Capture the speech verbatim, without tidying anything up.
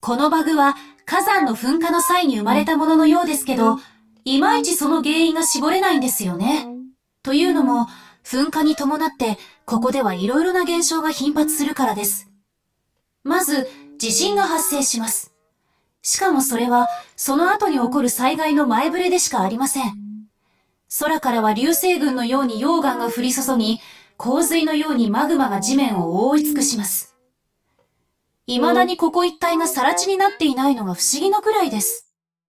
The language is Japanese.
このバグは火山の噴火の際に生まれたもののようですけど、いまいちその原因が絞れないんですよね。というのも、噴火に伴って、ここではいろいろな現象が頻発するからです。まず、地震が発生します。しかもそれは、その後に起こる災害の前触れでしかありません。空からは流星群のように溶岩が降り注ぎ、洪水のようにマグマが地面を覆い尽くします。未だにここ一帯が更地になっていないのが不思議のくらいです。